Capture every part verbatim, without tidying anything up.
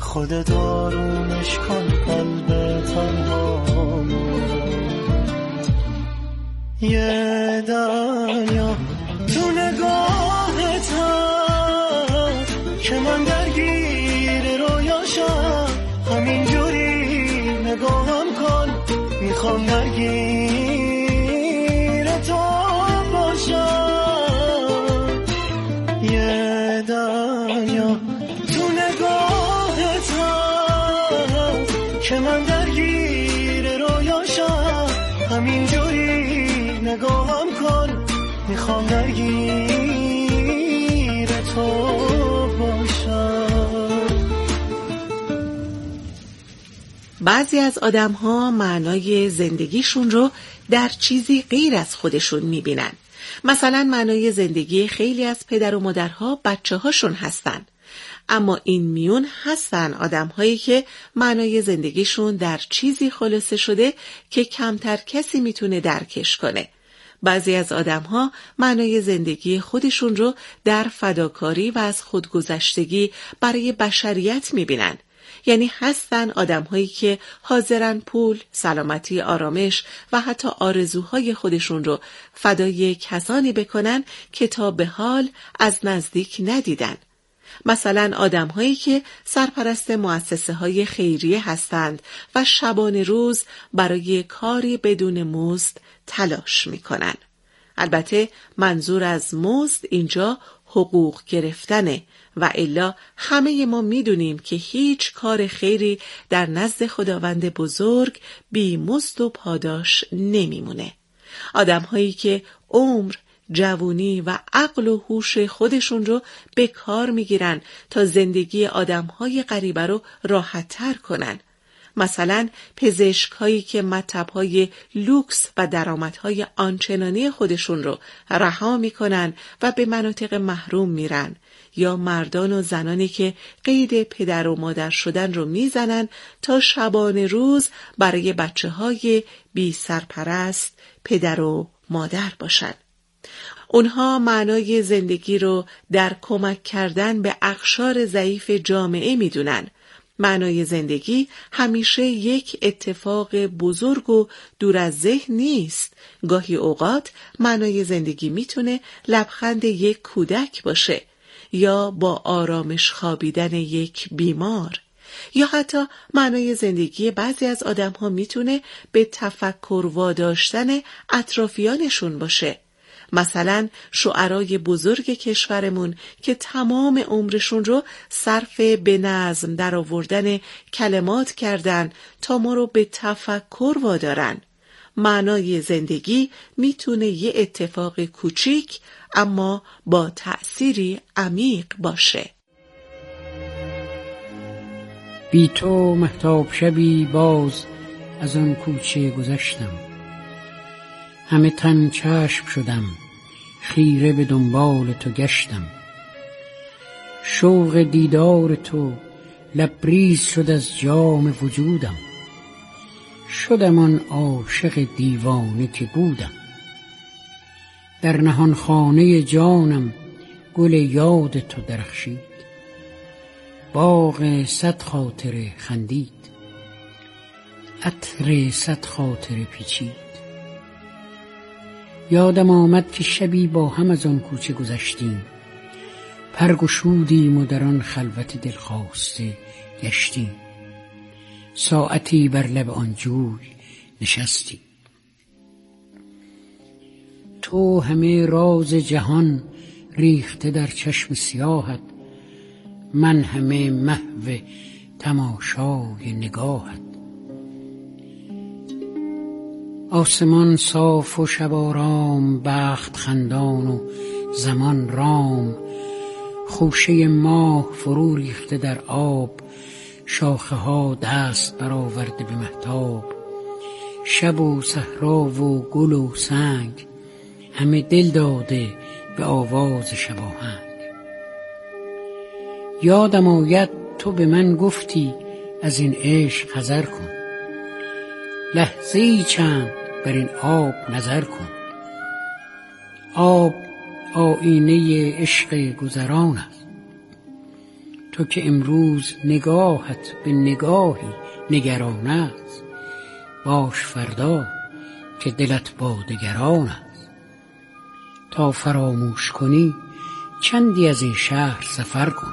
خودت آرومش کن قلب تنهامو. یه دنیا تو نگاهت هست که من درگیر رویاشم، همینجوری نگاهم کن میخوام درگیر تو باشم. یه دنیا تو نگاهت هست که من درگیر رویاشم، همینجوری نگاهم کن میخوام درگیر تو باشم. بعضی از آدم‌ها معنای زندگیشون رو در چیزی غیر از خودشون می‌بینن. مثلا معنای زندگی خیلی از پدر و مادرها بچه‌هاشون هستن. اما این میون هستن آدم‌هایی که معنای زندگیشون در چیزی خلاصه شده که کمتر کسی میتونه درکش کنه. بعضی از آدم‌ها معنای زندگی خودشون رو در فداکاری و از خودگذشتگی برای بشریت می‌بینن. یعنی هستن آدم‌هایی که حاضرن پول، سلامتی، آرامش و حتی آرزوهای خودشون رو فدای کسانی بکنن که تا به حال از نزدیک ندیدن. مثلا آدم‌هایی که سرپرست مؤسسه‌های خیریه هستند و شبانه روز برای کاری بدون مزد تلاش می‌کنن. البته منظور از مزد اینجا حقوق گرفتنه و الا همه ما میدونیم که هیچ کار خیری در نزد خداوند بزرگ بی مزد و پاداش نمیمونه. آدم‌هایی که عمر، جوانی و عقل و هوش خودشون رو به کار میگیرن تا زندگی آدم‌های غریبه رو راحت‌تر کنن. مثلا پزشک‌هایی که مطب‌های لوکس و درآمدهای آنچنانی خودشون رو رها میکنن و به مناطق محروم میرن، یا مردان و زنانی که قید پدر و مادر شدن رو میزنن تا شبانه روز برای بچه‌های بی سرپرست پدر و مادر باشن. اونها معنای زندگی رو در کمک کردن به اقشار ضعیف جامعه میدونن. معنای زندگی همیشه یک اتفاق بزرگ و دور از ذهن نیست. گاهی اوقات معنای زندگی میتونه لبخند یک کودک باشه، یا با آرامش خوابیدن یک بیمار، یا حتی معنای زندگی بعضی از آدم‌ها میتونه به تفکر واداشتن اطرافیانشون باشه. مثلا شعرای بزرگ کشورمون که تمام عمرشون رو صرف به نظم در آوردن کلمات کردن تا ما رو به تفکر وادارن. معنای زندگی میتونه یه اتفاق کوچیک اما با تأثیری عمیق باشه. بی تو مهتاب شبی باز از آن کوچه گذشتم، همه تن چشم شدم خیره به دنبال تو گشتم. شوق دیدار تو لبریز شد از جام وجودم، شدم آن عاشق دیوانه که بودم. در نهان خانه جانم گل یاد تو درخشید، باغ صد خاطره خندید، عطر صد خاطره پیچید. یادم آمد که شبی با هم از آن کوچه گذشتیم، پرگشودیم و در آن خلوت دلخواسته گشتیم. ساعتی بر لب آن جوی نشستیم، تو همه راز جهان ریخته در چشم سیاهت، من همه محو تماشای نگاهت. آسمان صاف و شب آرام، بخت خندان و زمان رام، خوشه ماه فرو ریخته در آب، شاخه ها دست برآورده به مهتاب. شب و صحرا و گل و سنگ، همه دل داده به آواز شباهنگ. یادم آید تو به من گفتی از این عشق حذر کن، لحظه‌ای چند بر این آب نظر کن. آب آینه عشق گذران است، تو که امروز نگاهت به نگاهی نگران است، باش فردا که دلت با دگران است. تا فراموش کنی چندی از این شهر سفر کن.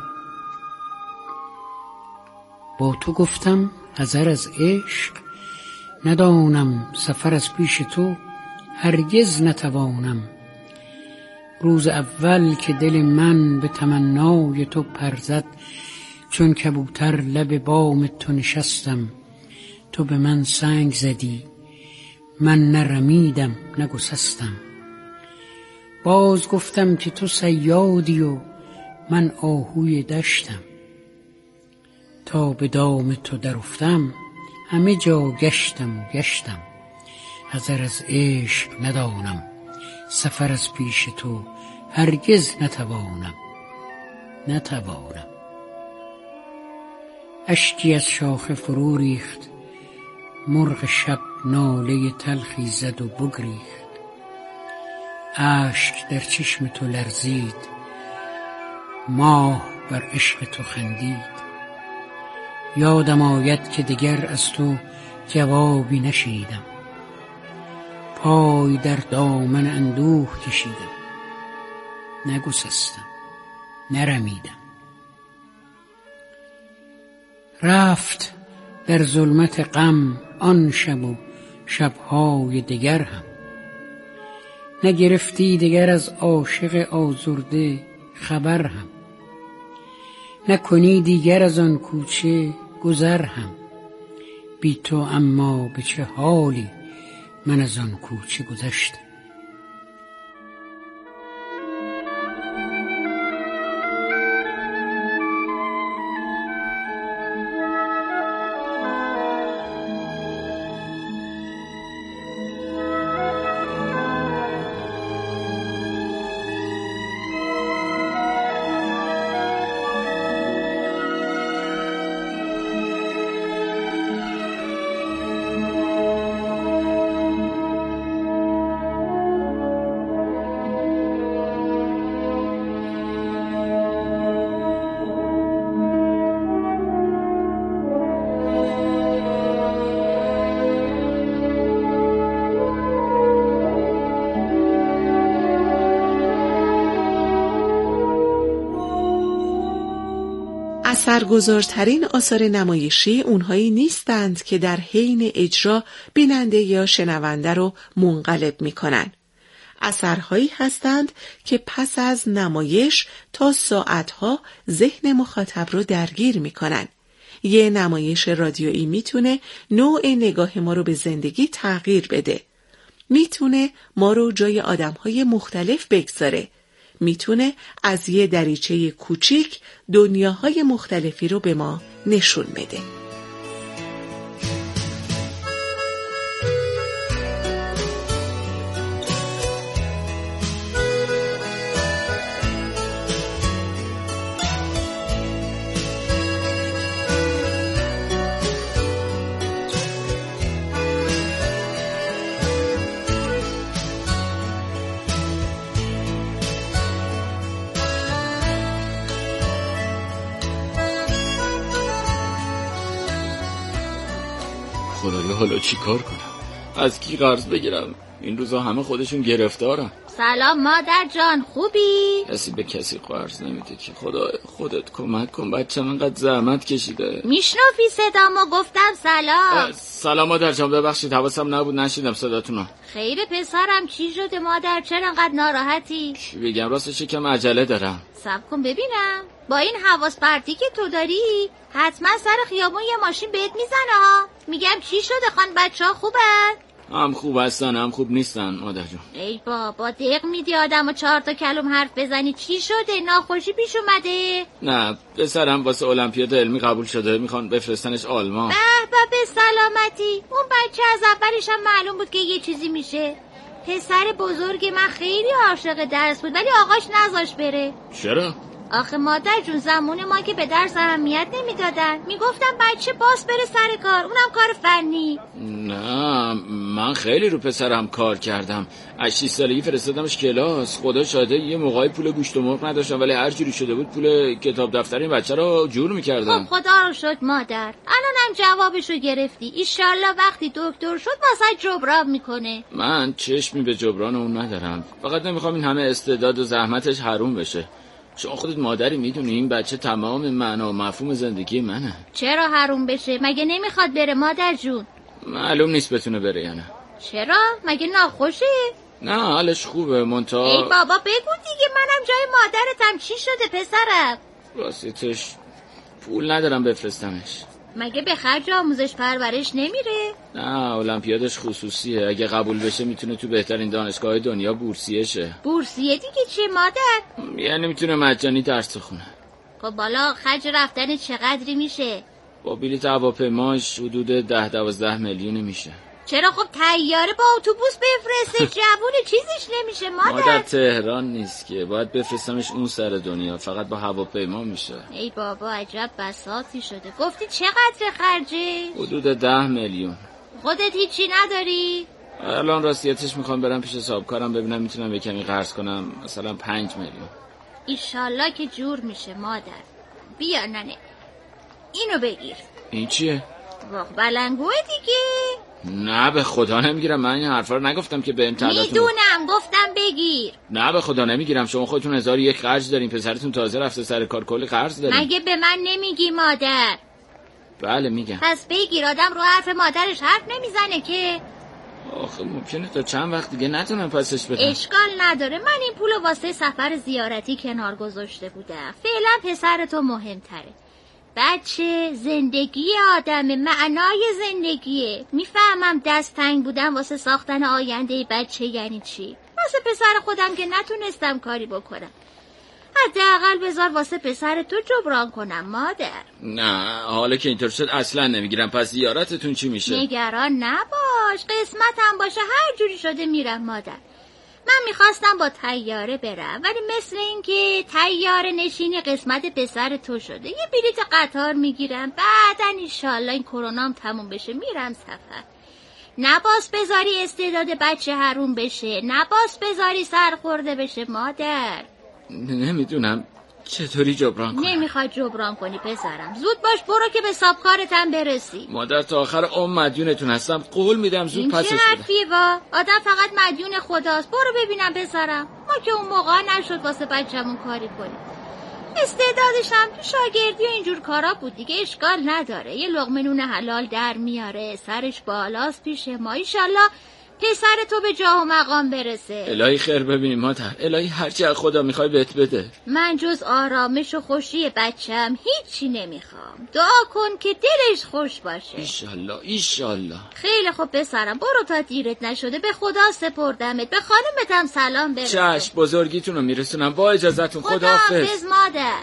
با تو گفتم حذر از عشق، ندانم سفر از پیش تو هرگز نتوانم. روز اول که دل من به تمنای تو پر زد، چون کبوتر لب بام تو نشستم. تو به من سنگ زدی، من نرمیدم نگسستم. باز گفتم که تو صیادی و من آهوی دشتم. تا به دام تو در افتم، همه جا گشتم و گشتم. حذر از عشق ندانم، سفر از پیش تو هرگز نتوانم نتوانم. اشکی از شاخه فرو ریخت، مرغ شب ناله تلخی زد و بگریخت. اشک در چشم تو لرزید، ماه بر عشق تو خندید. یادم آید که دگر از تو جوابی نشیدم، پای در دامن اندوه کشیدم. نگسستم نرمیدم. رفت در ظلمت غم آن شب و شبهای دگر هم. نگرفتی دگر از عاشق آزرده خبر هم. نکنی دیگر از آن کوچه گذر هم. بی تو اما به چه حالی من از آن کوچه گذشتم. اثرگذارترین آثار نمایشی اونهایی نیستند که در حین اجرا بیننده یا شنونده رو منقلب میکنن. اثرهایی هستند که پس از نمایش تا ساعتها ذهن مخاطب رو درگیر میکنن. یه نمایش رادیویی میتونه نوع نگاه ما رو به زندگی تغییر بده. میتونه ما رو جای آدمهای مختلف بگذاره. میتونه از یه دریچه کوچیک دنیاهای مختلفی رو به ما نشون بده. خدایا حالا چی کار کنم؟ از کی قرض بگیرم؟ این روزا همه خودشون گرفتارن. سلام مادر جان، خوبی؟ کسی به کسی قرض نمیده که. خدا خودت کمک کن، بچه‌م انقدر زحمت کشیده. میشنوی صدامو؟ گفتم سلام. سلام مادر جان، ببخشید حواسم نبود نشیدم صداتونو. خیر پسرم، چی شده مادر؟ چرا انقدر ناراحتی؟ چی بگم، راستش یکم عجله دارم. صبر کن ببینم. با این حواس پرتی که تو داری حتما سر خیابون یه ماشین بهت میزنه ها. میگم چی شده خان؟ بچه‌ها خوبن؟ هم خوب هستن هم خوب نیستن مادر جان. ای بابا دق میدی آدمو چهار تا کلم حرف بزنی. چی شده؟ ناخوشی پیش اومده؟ نه پسرم واسه المپیاد علمی قبول شده، میخوان بفرستنش آلمان. به به به سلامتی. اون بچه از اولش هم معلوم بود که یه چیزی میشه. پسر بزرگ من خیلی عاشق درس بود ولی آقاش نذاش بره. چرا؟ آخه مادر جون زمان ما که به درس اهمیت نمیدادن، میگفتن بچه باز بره سر کار، اونم کار فنی. نه من خیلی رو پسرم کار کردم. از شش سالگی فرستادمش کلاس. خدا شاده یه موقعی پول گوشت و مرغ نداشتم، ولی هر جوری شده بود پول کتاب دفتر این بچه رو جور میکردم. خب خدا رو شد مادر، الانم جوابشو گرفتی. ایشالله وقتی دکتر شد واسه جبران میکنه. من چشمی به جبران اون ندارم، فقط نمیخوام این همه استعداد و زحمتش حروم بشه. شما خودت مادری میدونی این بچه تمام معنا و مفهوم زندگی منه. چرا حروم بشه؟ مگه نمیخواد بره مادر جون؟ معلوم نیست بتونه بره یا نه. چرا؟ مگه ناخوشه؟ نه حالش خوبه منتها. ای بابا بگو دیگه، منم جای مادرتم. چی شده پسرم؟ راستش پول ندارم بفرستمش. مگه به خرج آموزش پرورش نمیره؟ نه المپیادش خصوصیه، اگه قبول بشه میتونه تو بهترین دانشگاه دنیا بورسیه شه. بورسیه دیگه چیه مادر؟ یعنی میتونه مجانی درس بخونه. خب بالا خرج رفتن چقدری میشه؟ با بلیط هواپیماش حدود ده دوازده میلیون میشه. چرا خب طیاره با اتوبوس بفرسته؟ جوون چیزش نمیشه مادر؟ مادر تهران نیست که، باید بفرستمش اون سر دنیا، فقط با هواپیما میشه. ای بابا عجب بساطی شده. گفتی چقدر خرجه؟ حدود ده میلیون. خودت هیچی نداری؟ الان راستیتش میخوام برم پیش صاحبکارم ببینم میتونم یه کمی قرض کنم، مثلا پنج میلیون. ایشالله که جور میشه مادر. بیا ننه اینو بگیر. این چیه؟ واق بلنگوه دیگه. نه به خدا نمیگیرم، من این حرفا رو نگفتم که به امتحاناتون. میدونم گفتم بگیر. نه به خدا نمیگیرم، شما خودتون هزار یک قرض دارین، پسرتون تازه رفته سر کار کلی قرض دارین. مگه به من نمیگی مادر؟ بله میگم. پس بگیر، آدم رو حرف مادرش حرف نمیزنه که. آخه ممکنه تا چند وقت دیگه نتونم پسش بدم. اشکال نداره، من این پولو واسه سفر زیارتی کنار گذاشته بودم. فعلا پسرتو مهمتره. بچه زندگی آدمه، معنای زندگیه. میفهمم دست تنگ بودم واسه ساختن آینده بچه یعنی چی. واسه پسر خودم که نتونستم کاری بکنم، حداقل بذار واسه پسر تو جبران کنم مادر. نه حالا که اینطور شد اصلا نمیگیرم. پس زیارتتون چی میشه؟ نگران نباش، قسمتم باشه هر جوری شده میرم مادر. من میخواستم با طیاره برم، ولی مثل این که طیاره نشینی قسمت پسر تو شده. یه بلیط قطار میگیرم، بعدن انشالله این کرونام تموم بشه میرم سفر. نباس بذاری استعداد بچه حروم بشه، نباس بذاری سرخورده بشه مادر. نمیدونم چطوری جبران کنم. نمیخواد جبران کنی پسرم، زود باش برو که به سابکارتم برسی. مادر تا آخر عمر مدیونتون هستم، قول میدم زود پسش بدم. این چه حرفیه وا؟ آدم فقط مدیون خداست. برو ببینم پسرم، ما که اون موقع نشد واسه بچه‌مون کاری کنیم. استعدادش هم تو شاگردی و اینجور کارا بود دیگه، اشکال نداره. یه لقمه نون حلال در میاره، سرش بالاست پیش ما. ایشالله پسر تو به جاه و مقام برسه. الهی خیر ببینیم مادر، الهی هرچی از خدا میخوای بهت بده. من جز آرامش و خوشی بچم هیچی نمیخوام. دعا کن که دلش خوش باشه. ایشالله ایشالله. خیلی خوب پسرم، برو تا دیرت نشده. به خدا سپردمت، به خانمتم سلام برسون. چشم بزرگیتون رو میرسونم. با اجازهتون خداحافظ. خداحافظ مادر.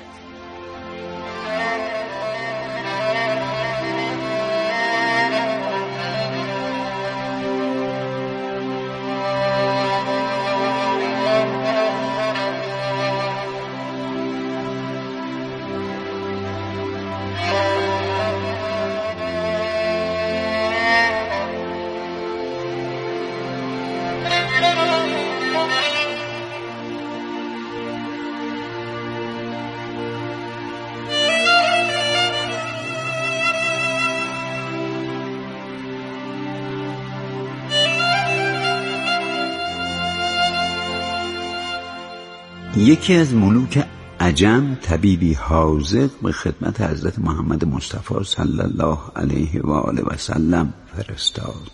یکی از ملوک عجم طبیبی حاذق به خدمت حضرت محمد مصطفی صلی الله علیه و آله و سلم فرستاد.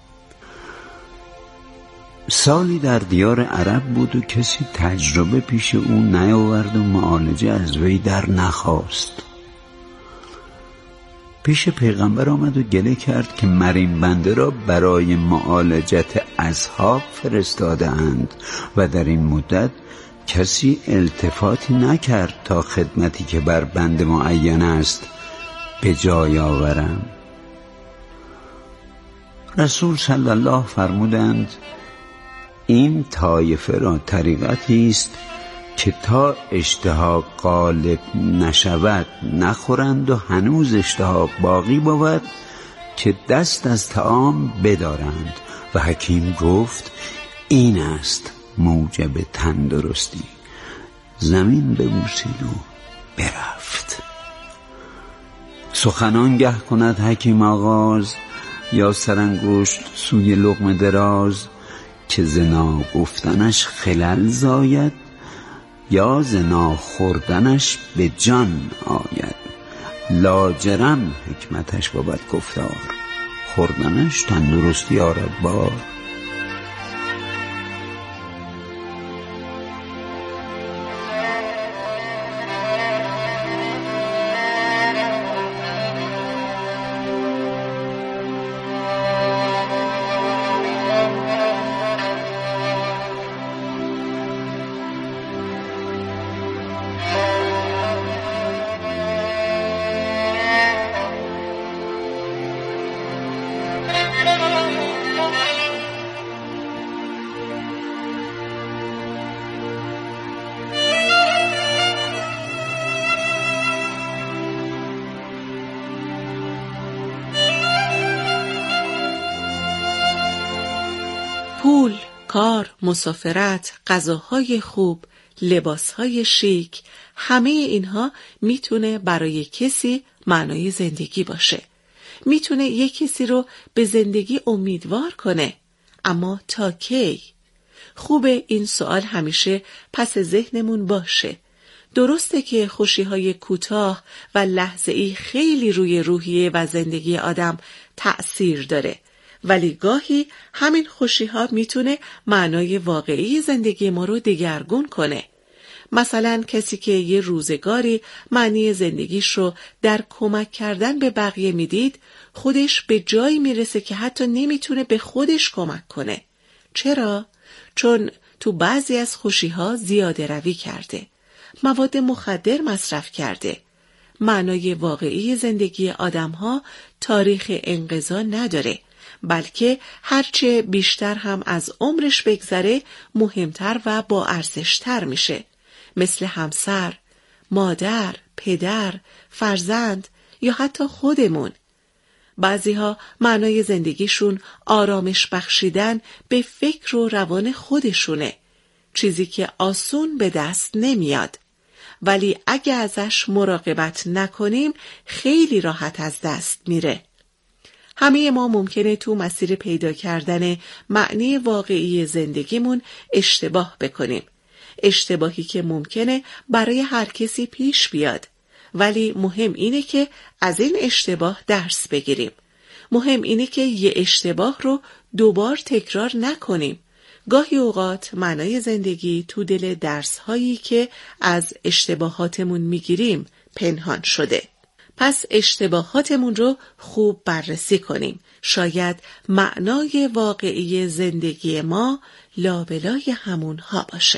سالی در دیار عرب بود و کسی تجربه پیش او نیاورد و معالجه از وی در نخواست. پیش پیغمبر آمد و گله کرد که مریم بنده را برای معالجت اصحاب فرستاده اند و در این مدت کسی التفاتی نکرد تا خدمتی که بر بنده معین است به جای آورم. رسول صلی الله فرمودند این طایفه را طریقتی است که تا اشتها غالب نشود نخورند و هنوز اشتها باقی بود که دست از طعام بدارند. و حکیم گفت این است موجب تندرستی. زمین ببوسید و برفت. سخنان گه کند حکیم آغاز، یا سرانگشت سوی لقمه دراز. که زنا گفتنش خلل زاید، یا زنا خوردنش به جان آید. لاجرم حکمتش بود گفتار، خوردنش تندرستی آرد بار. پول، کار، مسافرت، غذاهای خوب، لباسهای شیک، همه اینها میتونه برای کسی معنای زندگی باشه. میتونه یک کسی رو به زندگی امیدوار کنه. اما تا کی؟ خوبه این سوال همیشه پس ذهنمون باشه. درسته که خوشی‌های کوتاه و لحظه‌ای خیلی روی روحیه و زندگی آدم تأثیر داره، ولی گاهی همین خوشی‌ها میتونه معنای واقعی زندگی ما رو دگرگون کنه. مثلا کسی که یه روزگاری معنی زندگیش رو در کمک کردن به بقیه میدید، خودش به جایی میرسه که حتی نمیتونه به خودش کمک کنه. چرا؟ چون تو بعضی از خوشی‌ها زیاده روی کرده، مواد مخدر مصرف کرده. معنای واقعی زندگی آدم‌ها تاریخ انقضا نداره، بلکه هرچه بیشتر هم از عمرش بگذره مهمتر و با ارزشتر میشه، مثل همسر، مادر، پدر، فرزند یا حتی خودمون. بعضیها معنای زندگیشون آرامش بخشیدن به فکر و روان خودشونه، چیزی که آسون به دست نمیاد، ولی اگه ازش مراقبت نکنیم خیلی راحت از دست میره. همه ما ممکنه تو مسیر پیدا کردن معنی واقعی زندگیمون اشتباه بکنیم. اشتباهی که ممکنه برای هر کسی پیش بیاد، ولی مهم اینه که از این اشتباه درس بگیریم. مهم اینه که یه اشتباه رو دوبار تکرار نکنیم. گاهی اوقات معنای زندگی تو دل درس‌هایی که از اشتباهاتمون میگیریم پنهان شده. پس اشتباهاتمون رو خوب بررسی کنیم. شاید معنای واقعی زندگی ما لابلای همونها باشه.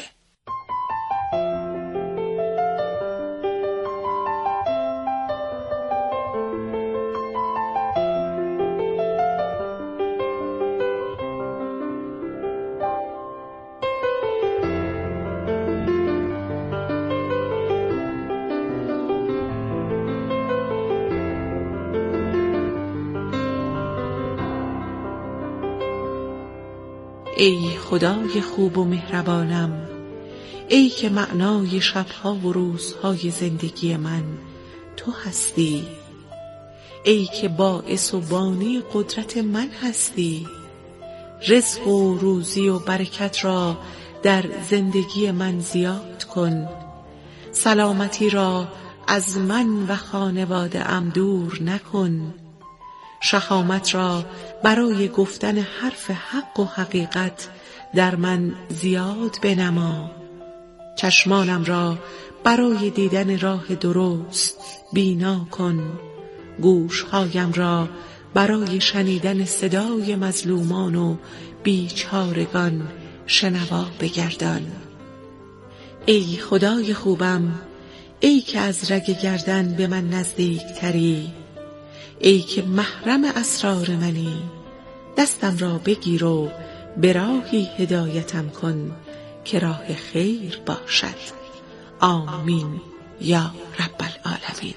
ای خدای خوب و مهربانم، ای که معنای شبها و روزهای زندگی من تو هستی، ای که باعث و بانی قدرت من هستی. رزق و روزی و برکت را در زندگی من زیاد کن، سلامتی را از من و خانواده ام دور نکن. شهامت را برای گفتن حرف حق و حقیقت در من زیاد بنما. چشمانم را برای دیدن راه درست بینا کن. گوشهایم را برای شنیدن صدای مظلومان و بیچارگان شنوا بگردان. ای خدای خوبم، ای که از رگ گردن به من نزدیک تری، ای که محرم اسرار منی، دستم را بگیر و به راهی هدایتم کن که راه خیر باشد. آمین یا رب العالمین.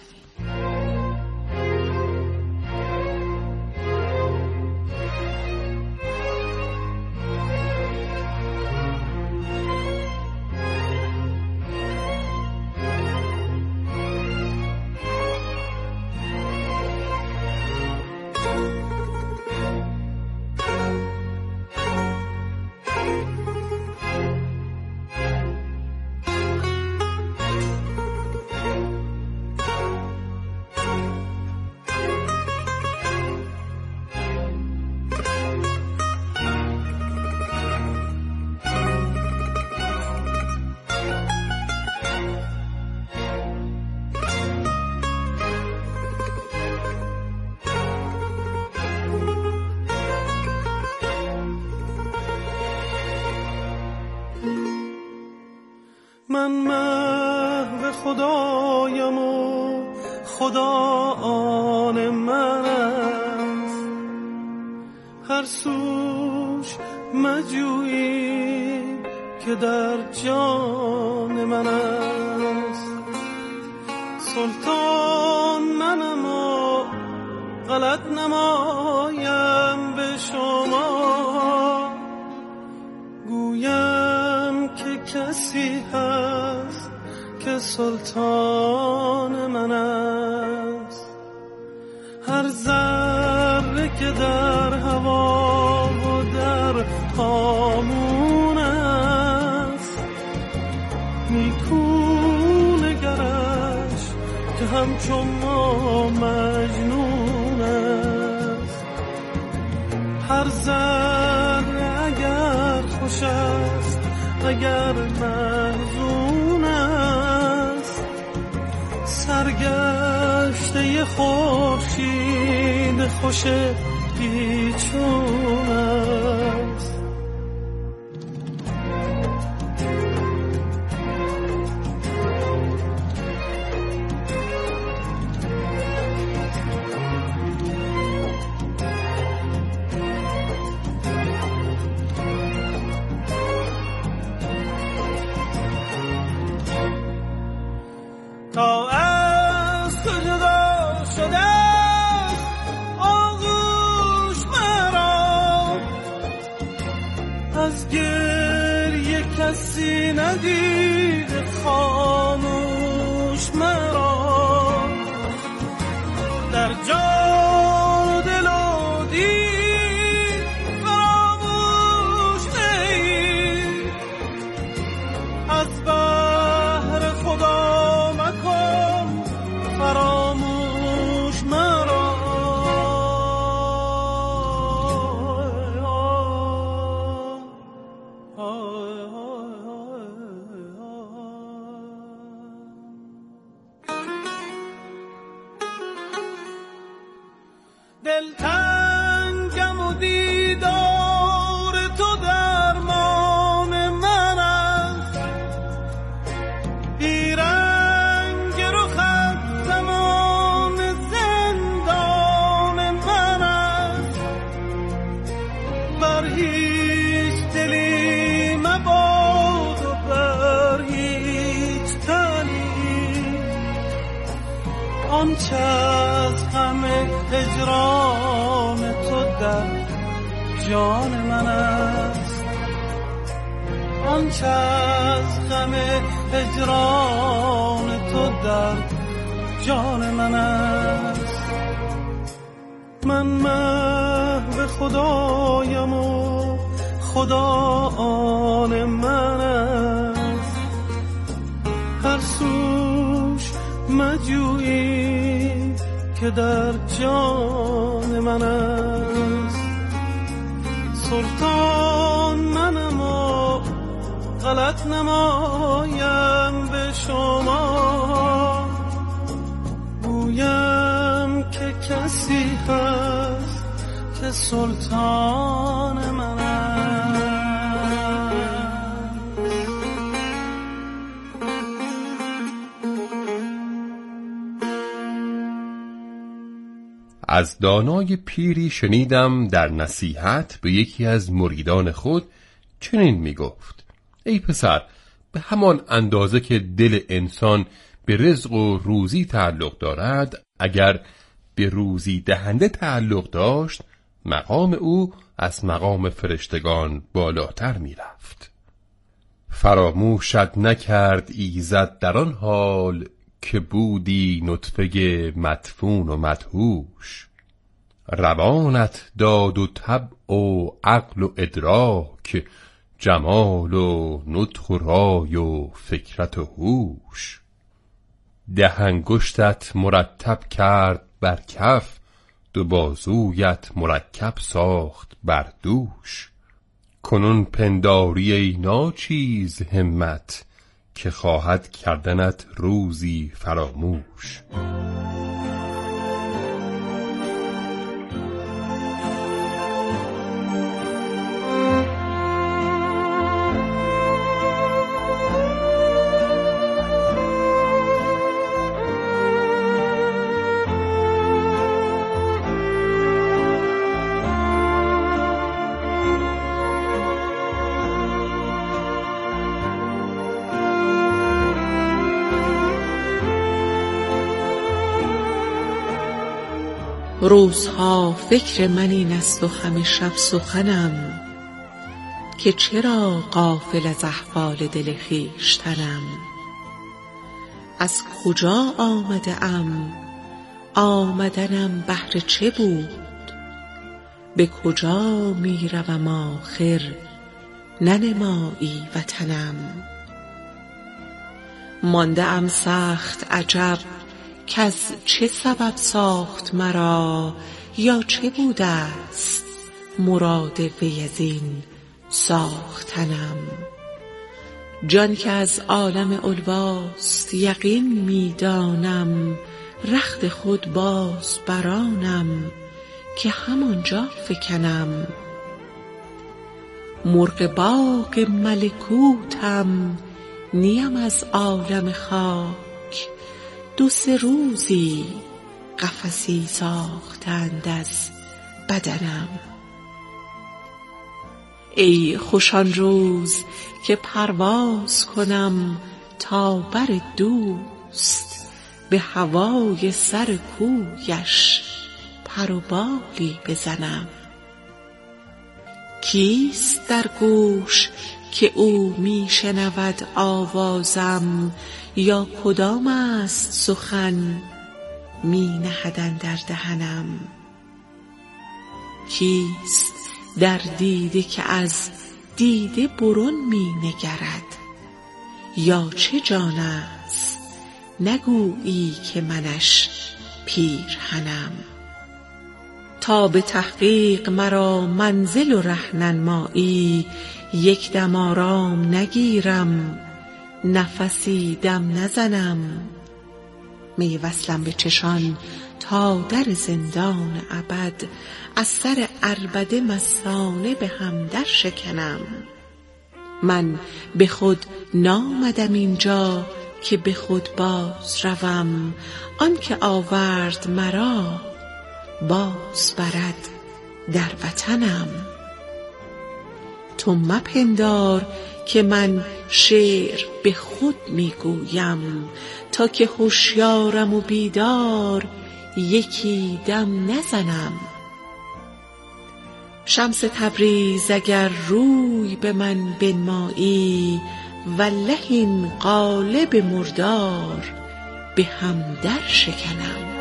من محو خدایم و خدا آن من است، هر سوش مجویی که در جان من است. سلطان منم و غلط نمایم به شما، گویم که کسی هست که سلطان من است. هر ذره که در هوا و در هامون است، نیکو نگرش که همچون ما مجنون است. هر ذره اگر خوش است اگر محزون است، سرگشته خورشید خوش بیچون است. تا از تو جدا شده آغوش مرا، از گریه کسی ندید خاموش مرا. در جان و دل و دید فراموش نهید، از بحر خدا فراموش مرا. دلتنگم و دیدار تو درمان من است، بیرنگ رخت تمام زندان من است. بر هیچ دلی مباد و بر هیچ تنی، آنچه از همه هجران تو در جان من است. آنچه از غم هجران تو در جان من است. من محو خدایم و خدا آن من است، هر سوش مجویی که در جان من است. سلطان منم و غلط نمایم به شما، گویم که کسی هست که سلطان من است. از دانای پیری شنیدم در نصیحت به یکی از مریدان خود چنین می گفت: ای پسر، به همان اندازه که دل انسان به رزق و روزی تعلق دارد، اگر به روزی دهنده تعلق داشت، مقام او از مقام فرشتگان بالاتر می رفت. فراموشت نکرد ایزد در آن حال، که بودی نطفه مدفون و مدهوش. روانت داد و طبع و عقل و ادراک، جمال و نطق و رای و فکرت و هوش. ده انگشتت مرتب کرد بر کف، دو بازویت مرکب ساخت بر دوش. کنون پنداری ای ناچیز همت، که خواهد کردنت روزی فراموش. روزها فکر من این است و همه شب سخنم، که چرا غافل از احوال دل خویشتنم. از کجا آمده ام، آمدنم بهر چه بود، به کجا می روم آخر ننمایی وطنم. مانده ام سخت عجب، کز چه سبب ساخت مرا، یا چه بوده است مراد وی از این ساختنم. جان که از عالم الواست یقین می دانم، رخت خود باز برانم که همانجا فکنم. مرغ باغ ملکوتم، نیم از عالم خاک، دو سه روزی قفسی ساختند از بدنم. ای خوش آن روز که پرواز کنم تا بر دوست، به هوای سر کویش پر و بالی بزنم. کیست در گوش که او می شنود آوازم، یا کدام است سخن می نهدن در دهنم. کیست در دیده که از دیده برون می نگرد، یا چه جان است نگویی که منش پیرهنم. تا به تحقیق مرا منزل و رهنمایی، یک دم آرام نگیرم نفسی دم نزنم. می وصلم به چشان تا در زندان ابد، از سر عربده مستانه به هم در شکنم. من به خود نامدم اینجا که به خود باز روم، آن که آورد مرا باز برد در وطنم. تو مپندار که من شعر به خود میگویم، تا که هوشیارم و بیدار یکی دم نزنم. شمس تبریز اگر روی به من بنمایی، والله این قالب مردار به هم در شکنم.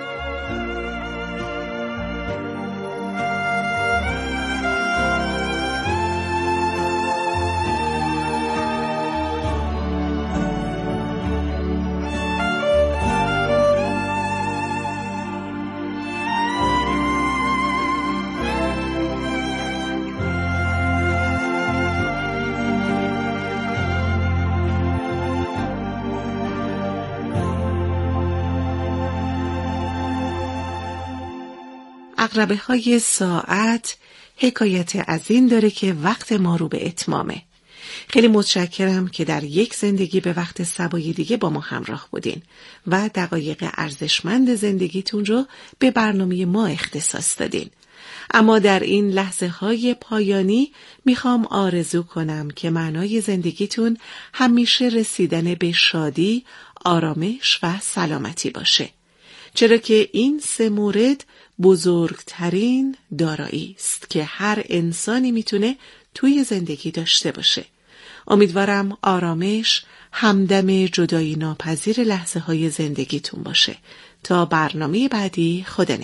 عقربه های ساعت حکایت از این داره که وقت ما رو به اتمامه. خیلی متشکرم که در یک زندگی به وقت سبای دیگه با ما همراه بودین و دقایق ارزشمند زندگیتون رو به برنامه ما اختصاص دادین. اما در این لحظه های پایانی میخوام آرزو کنم که معنای زندگیتون همیشه رسیدن به شادی، آرامش و سلامتی باشه. چرا که این سه مورد بزرگترین دارایی است که هر انسانی میتونه توی زندگی داشته باشه. امیدوارم آرامش همدم جدایی ناپذیر لحظه های زندگیتون باشه. تا برنامه بعدی، خدا نگهدار.